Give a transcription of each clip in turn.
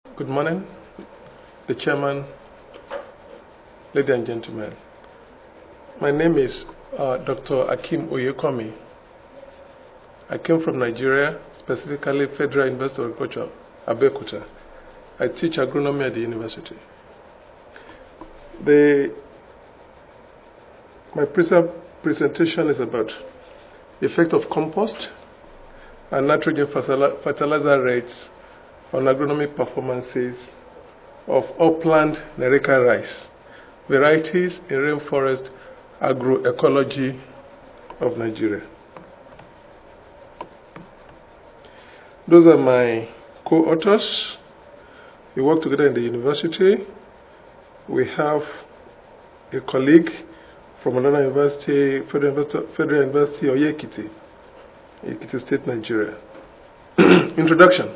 Good morning, the chairman, ladies and gentlemen. My name is Dr. Akim Oyekomi. I came from Nigeria, specifically Federal University of Agriculture, Abeokuta. I teach agronomy at the university. My presentation is about the effect of compost and nitrogen fertilizer rates on agronomic performances of upland Nereka rice varieties in rainforest agroecology of Nigeria. Those are my co-authors. We work together in the university. We have a colleague from another university, Federal University of Ekiti, Ekiti State, Nigeria. Introduction.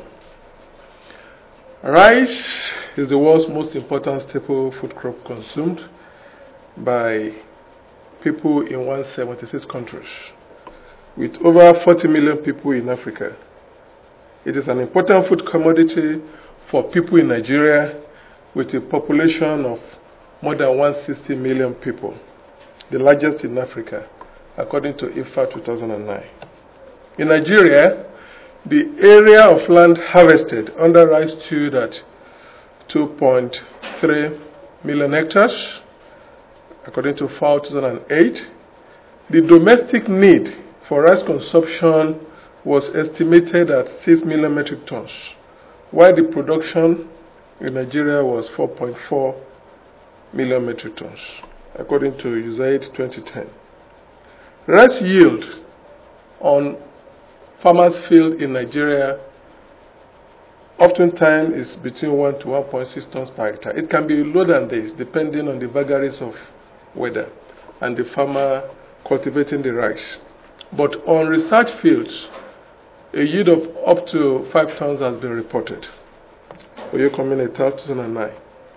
Rice is the world's most important staple food crop consumed by people in 176 countries, with over 40 million people in Africa. It is an important food commodity for people in Nigeria, with a population of more than 160 million people, the largest in Africa, according to IFA 2009. In Nigeria, the area of land harvested under rice stood at 2.3 million hectares, according to FAO 2008. The domestic need for rice consumption was estimated at 6 million metric tons, while the production in Nigeria was 4.4 million metric tons, according to USAID 2010. Rice yield on farmers' field in Nigeria oftentimes is between 1 to 1.6 tons per hectare. It can be lower than this, depending on the vagaries of weather and the farmer cultivating the rice. But on research fields, a yield of up to 5 tons has been reported. Oyekomi et al. 2009.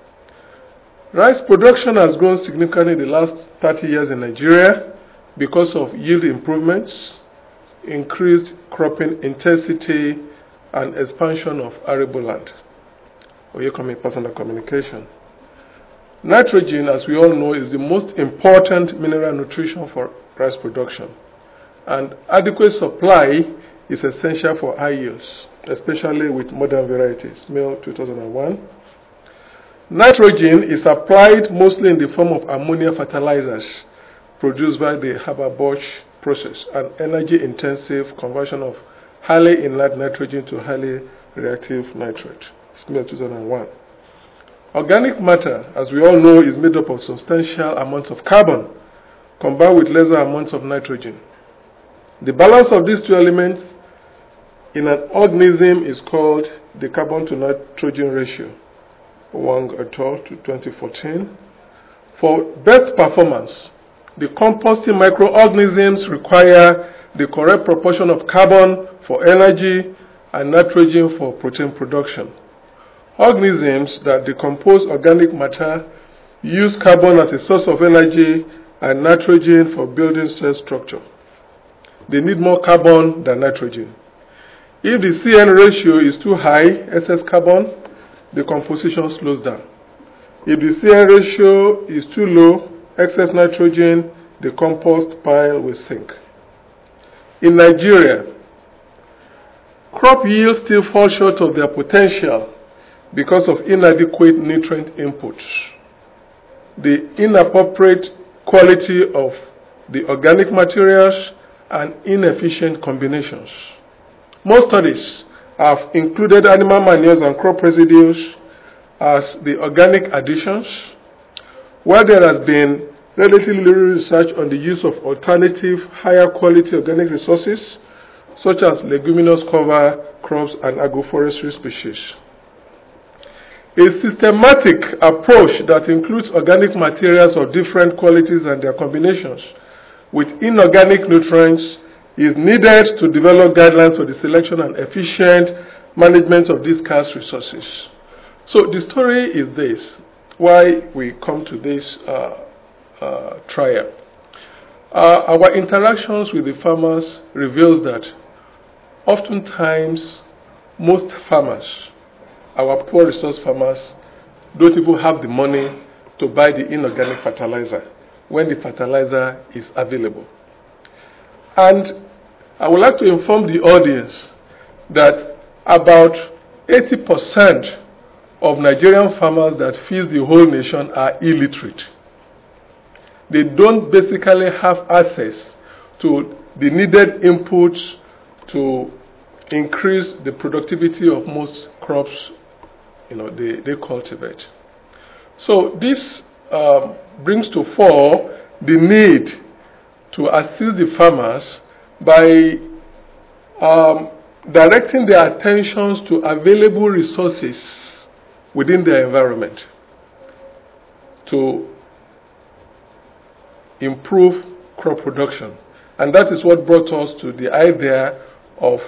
Rice production has grown significantly in the last 30 years in Nigeria because of yield improvements, increased cropping intensity, and expansion of arable land. Oyekomi personal communication. Nitrogen, as we all know, is the most important mineral nutrition for rice production, and adequate supply is essential for high yields, especially with modern varieties. Mill 2001. Nitrogen is applied mostly in the form of ammonia fertilizers produced by the Haber-Bosch process, an energy-intensive conversion of highly inert nitrogen to highly reactive nitrate. Smith 2001. Organic matter, as we all know, is made up of substantial amounts of carbon combined with lesser amounts of nitrogen. The balance of these two elements in an organism is called the carbon to nitrogen ratio, Wang et al. 2014. For best performance, the composting microorganisms require the correct proportion of carbon for energy and nitrogen for protein production. Organisms that decompose organic matter use carbon as a source of energy and nitrogen for building cell structure. They need more carbon than nitrogen. If the CN ratio is too high, excess carbon, the composition slows down. If the CN ratio is too low, excess nitrogen, the compost pile will sink. In Nigeria, crop yields still fall short of their potential because of inadequate nutrient inputs, the inappropriate quality of the organic materials, and inefficient combinations. Most studies have included animal manures and crop residues as the organic additions, while there has been relatively little research on the use of alternative, higher quality organic resources, such as leguminous cover crops and agroforestry species. A systematic approach that includes organic materials of different qualities and their combinations with inorganic nutrients is needed to develop guidelines for the selection and efficient management of these scarce resources. So the story is this, why we come to this trial. Our interactions with the farmers reveals that oftentimes most farmers our poor resource farmers don't even have the money to buy the inorganic fertilizer when the fertilizer is available. And I would like to inform the audience that about 80% of Nigerian farmers that feed the whole nation are illiterate. They don't basically have access to the needed inputs to increase the productivity of most crops they cultivate. So this brings to fore the need to assist the farmers by directing their attentions to available resources within their environment to improve crop production. And that is what brought us to the idea of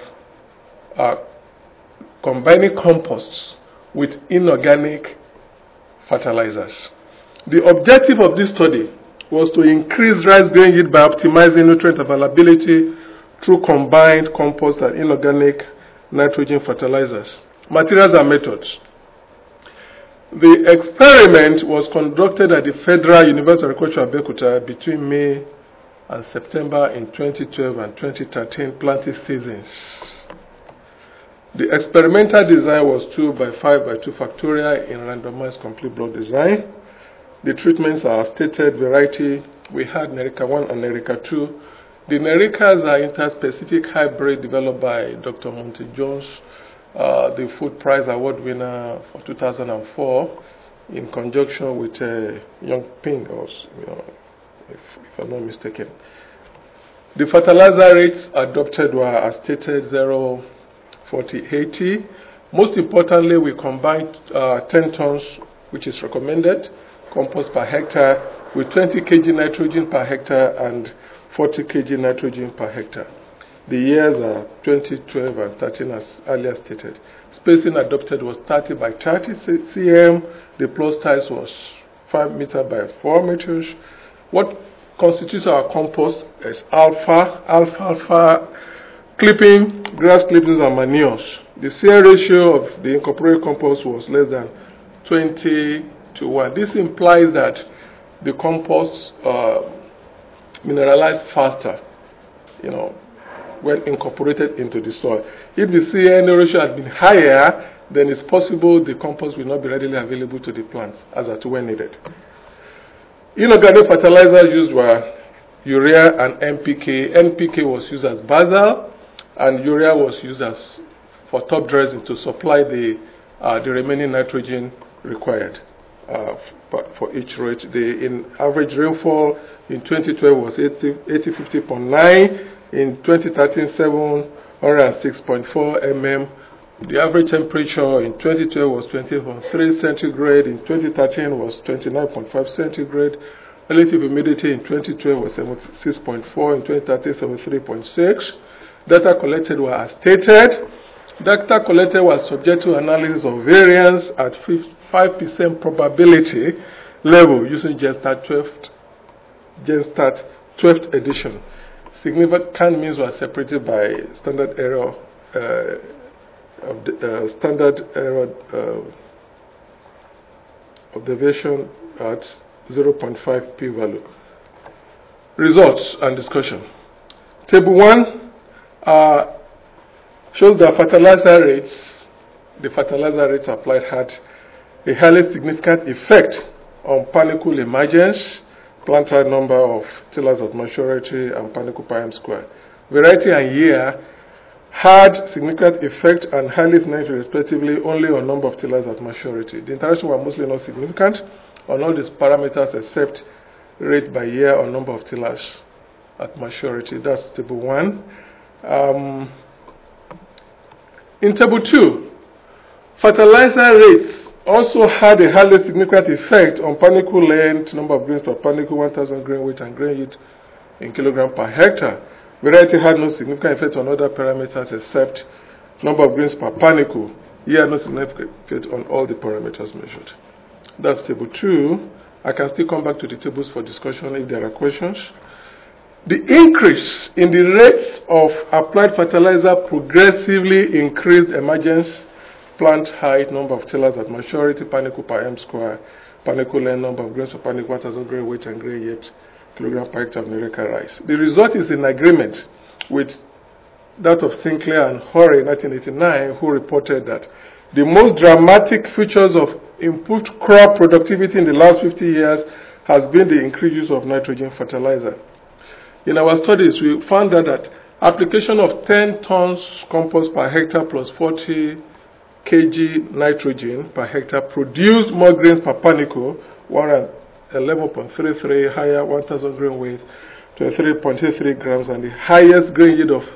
combining composts with inorganic fertilizers. The objective of this study was to increase rice grain yield by optimizing nutrient availability through combined compost and inorganic nitrogen fertilizers. Materials and methods. The experiment was conducted at the Federal University of Agriculture, Abeokuta, between May and September in 2012 and 2013 planting seasons. The experimental design was 2 by 5 by 2 factorial in randomized complete block design. The treatments are stated variety. We had Nerica 1 and Nerica 2. The Nericas are interspecific hybrid developed by Dr. Monty Jones, the Food Prize Award winner for 2004, in conjunction with Young Ping, if I'm not mistaken. The fertilizer rates adopted were as stated 0, 40, 80. Most importantly, we combined 10 tons, which is recommended, compost per hectare with 20 kg nitrogen per hectare and 40 kg nitrogen per hectare. The years are 2012 and 13 as earlier stated. Spacing adopted was 30 by 30 cm. The plus size was 5 meters by 4 meters. What constitutes our compost is alfalfa, clipping, grass clippings and manures. The CA ratio of the incorporated compost was less than 20 to 1. This implies that the compost mineralized faster, when incorporated into the soil. If the CA ratio had been higher, then it's possible the compost will not be readily available to the plants as at when needed. Inorganic fertilizers used were urea and NPK. NPK was used as basal, and urea was used as for top dressing to supply the remaining nitrogen required for each rate. The average rainfall in 2012 was 50.9. In 2013, 706.4 mm. The average temperature in 2012 was 20.3 centigrade. In 2013 was 29.5 centigrade. Relative humidity in 2012 was 76.4. In 2013, 73.6. Data collected were as stated. Data collected was subject to analysis of variance at 5% probability level using GenStat 12th edition. Significant means were separated by standard error observation at 0.5 p-value. Results and discussion. Table 1 shows that the fertilizer rates applied had a highly significant effect on panicle emergence, planted number of tillers at maturity, and panicle per m square. Variety and year had significant effect and highly significant respectively only on number of tillers at maturity. The interaction were mostly not significant on all these parameters except rate by year or number of tillers at maturity. That's table 1. In table 2, fertilizer rates also had a highly significant effect on panicle length, number of grains per panicle, 1,000 grain weight, and grain yield in kilogram per hectare. Variety had no significant effect on other parameters except number of grains per panicle. Year had no significant effect on all the parameters measured. That's table 2. I can still come back to the tables for discussion if there are questions. The increase in the rates of applied fertilizer progressively increased emergence plant height, number of tillers at maturity, panicle per m square, panicle length, number of grains per panicle, 1,000 grain weight and grain yield, kilogram per hectare of Nereka rice. The result is in agreement with that of Sinclair and Horry in 1989, who reported that the most dramatic features of improved crop productivity in the last 50 years has been the increased use of nitrogen fertilizer. In our studies, we found that application of 10 tons compost per hectare plus 40 kg nitrogen per hectare produced more grains per panicle, 111.33, higher 1,000 grain weight, 23.83 grams, and the highest grain yield of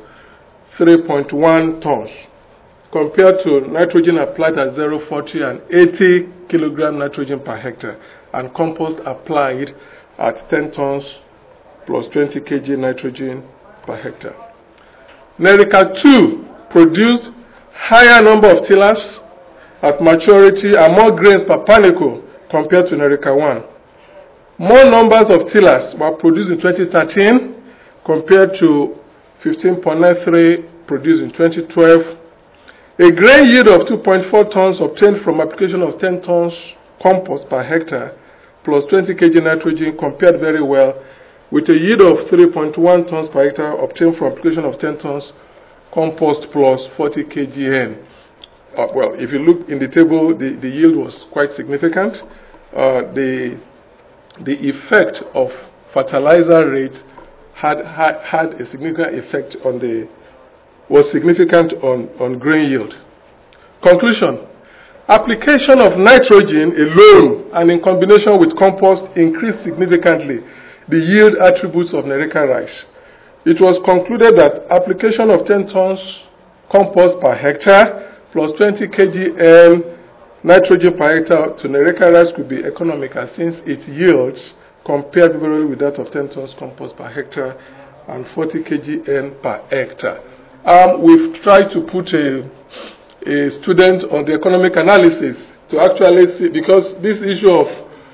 3.1 tons, compared to nitrogen applied at 0.40 and 80 kilogram nitrogen per hectare, and compost applied at 10 tons plus 20 kg nitrogen per hectare. Nereka 2 produced higher number of tillers at maturity and more grains per panicle compared to Nereka 1. More numbers of tillers were produced in 2013 compared to 15.93 produced in 2012. A grain yield of 2.4 tons obtained from application of 10 tons compost per hectare plus 20 kg nitrogen compared very well with a yield of 3.1 tons per hectare obtained from application of 10 tons compost plus 40 kgN. Well, if you look in the table, the yield was quite significant. The effect of fertilizer rates had a significant effect was significant on grain yield. Conclusion: application of nitrogen alone and in combination with compost increased significantly the yield attributes of Nereka rice. It was concluded that application of 10 tons compost per hectare plus 20 kg nitrogen per hectare to Nereka rice could be economical since its yields compared favorably with that of 10 tons compost per hectare and 40 kg per hectare. We've tried to put a student on the economic analysis to actually see, because this issue of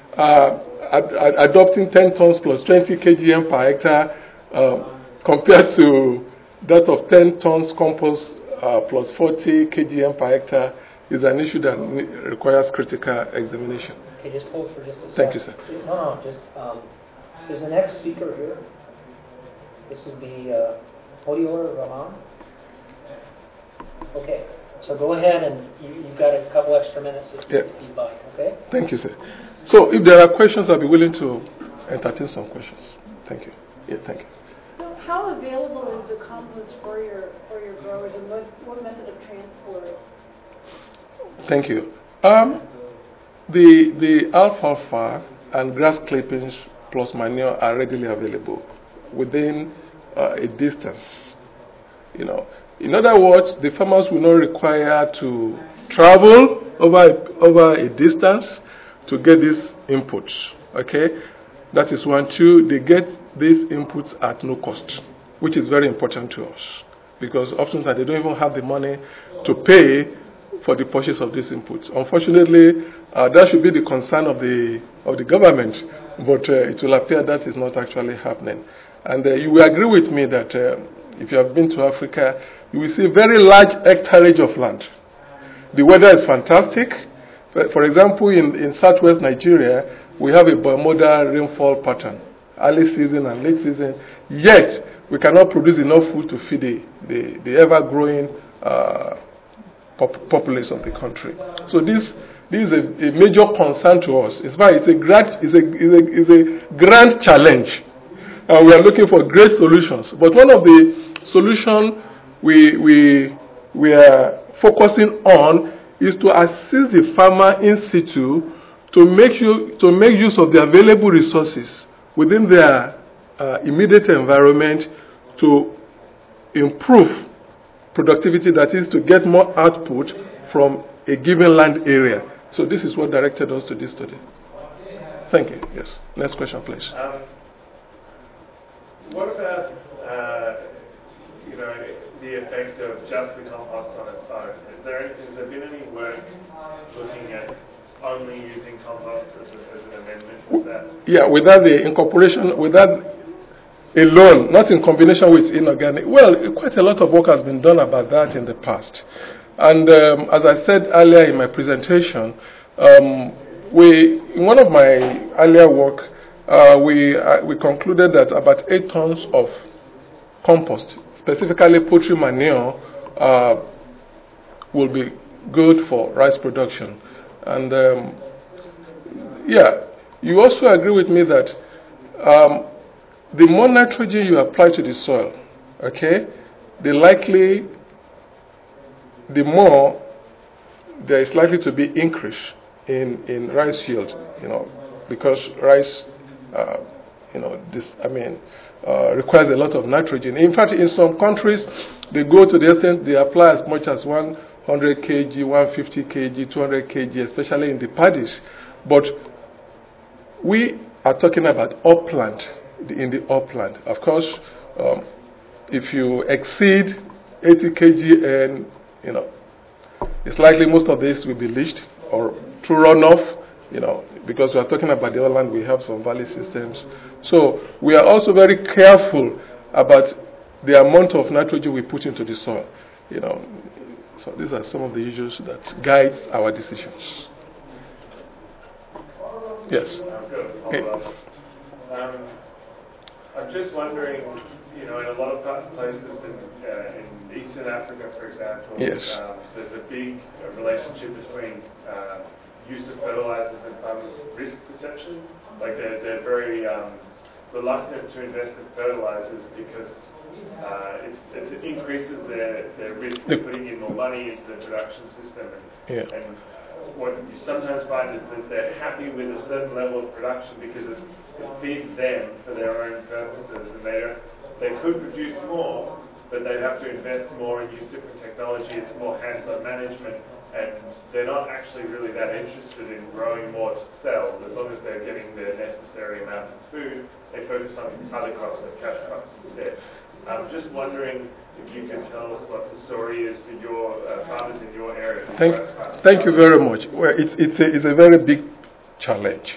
adopting 10 tons plus 20 kg per hectare compared to that of 10 tons compost plus 40 kg per hectare is an issue that requires critical examination. Okay, just hold for just a second. Thank you, sir. No, just, is the next speaker here? This would be Hodior Rahman. Okay, so go ahead and you've got a couple extra minutes to speak feedback, okay? Thank you, sir. So if there are questions, I'll be willing to entertain some questions. Thank you. Yeah, thank you. So how available is the compost for your growers, and what method of transport? Thank you. The alfalfa and grass clippings plus manure are readily available within a distance. You know, in other words, the farmers will not require to travel over a distance to get these inputs. Okay, that is one. Two, they get these inputs at no cost, which is very important to us, because often they don't even have the money to pay for the purchase of these inputs. Unfortunately, that should be the concern of the government, but it will appear that is not actually happening. And you will agree with me that if you have been to Africa, you will see very large hectareage of land. The weather is fantastic. For example, in southwest Nigeria, we have a bimodal rainfall pattern, early season and late season, yet we cannot produce enough food to feed the ever-growing populace of the country. So this is a major concern to us. In fact, it's a grand challenge. We are looking for great solutions. But one of the solutions we are focusing on is to assist the farmer in situ to make use of the available resources within their immediate environment to improve productivity, that is, to get more output from a given land area. So this is what directed us to this study. Thank you. Yes. Next question, please. What about the effect of just the compost on its own? Has there been any work looking at only using compost as an amendment with that? Yeah, without the incorporation, without alone, not in combination with inorganic. Well, quite a lot of work has been done about that in the past. And as I said earlier in my presentation, in one of my earlier work, we concluded that about 8 tons of compost, specifically poultry manure, will be good for rice production. And you also agree with me that the more nitrogen you apply to the soil, okay, the more there is likely to be increase in rice yield, because rice, requires a lot of nitrogen. In fact, in some countries, they go to the extent they apply as much as 100 kg, 150 kg, 200 kg, especially in the paddies. But we are talking about upland, in the upland. Of course, if you exceed 80 kg, and it's likely most of this will be leached or through runoff, because we are talking about the upland, we have some valley systems. So we are also very careful about the amount of nitrogen we put into the soil. So these are some of the issues that guide our decisions. Yes. I'm just wondering, in a lot of places in Eastern Africa, for example, yes. There's a big relationship between use of fertilizers and farmers' risk perception. Like they're very reluctant to invest in fertilizers because it increases their risk of putting in more money into the production system. And what you sometimes find is that they're happy with a certain level of production because it feeds them for their own purposes, and they could produce more, but they'd have to invest more and use different technology. It's more hands-on management, and they're not actually really that interested in growing more to sell. As long as they're getting the necessary amount of food, they focus on other crops like cash crops instead. I'm just wondering if you can tell us what the story is for your farmers in your area. Thank you very much. Well, it's a very big challenge.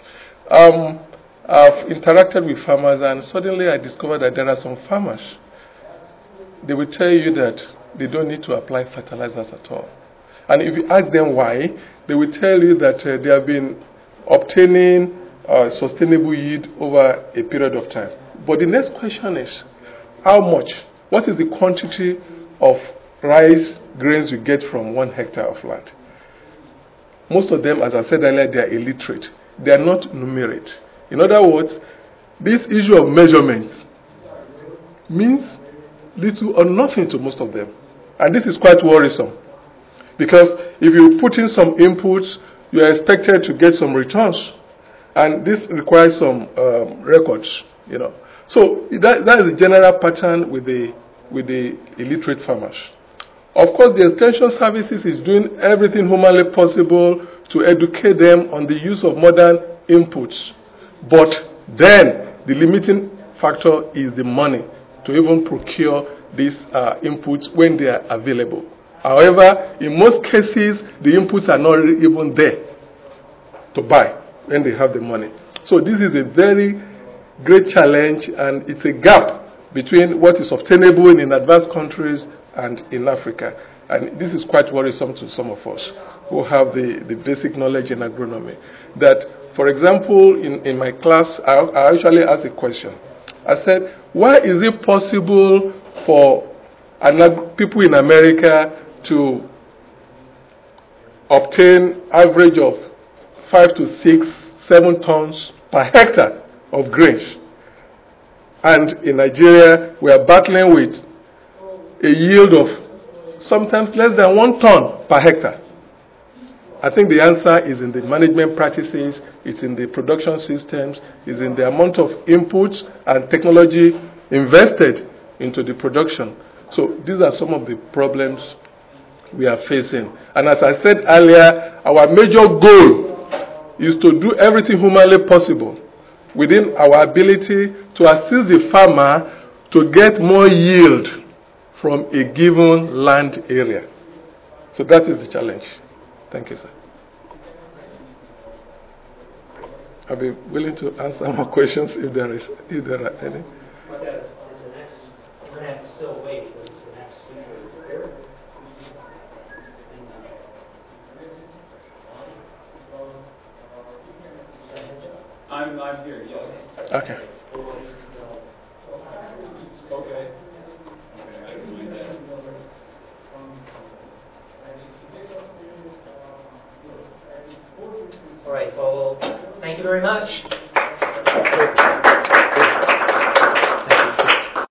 I've interacted with farmers, and suddenly I discovered that there are some farmers. They will tell you that they don't need to apply fertilizers at all. And if you ask them why, they will tell you that they have been obtaining sustainable yield over a period of time. But the next question is, how much? What is the quantity of rice grains you get from 1 hectare of land? Most of them, as I said earlier, they are illiterate. They are not numerate. In other words, this issue of measurements means little or nothing to most of them. And this is quite worrisome. Because if you put in some inputs, you are expected to get some returns. And this requires some records, So that is the general pattern with the illiterate farmers. Of course, the Extension Services is doing everything humanly possible to educate them on the use of modern inputs. But then, the limiting factor is the money to even procure these inputs when they are available. However, in most cases, the inputs are not even there to buy when they have the money. So this is a very great challenge, and it's a gap between what is obtainable in advanced countries and in Africa. And this is quite worrisome to some of us who have the basic knowledge in agronomy. That, for example, in my class, I actually asked a question. I said, why is it possible for people in America to obtain average of 5 to 6, 7 tons per hectare of grains? And in Nigeria, we are battling with a yield of sometimes less than 1 ton per hectare. I think the answer is in the management practices, it's in the production systems, it's in the amount of inputs and technology invested into the production. So these are some of the problems we are facing. And as I said earlier, our major goal is to do everything humanly possible within our ability to assist the farmer to get more yield from a given land area. So that is the challenge. Thank you, sir. I'll be willing to answer more questions if there are any. We're going to have to still wait. It's the next speaker here. And I'm here, yes. Okay. Okay. All right, well, thank you very much.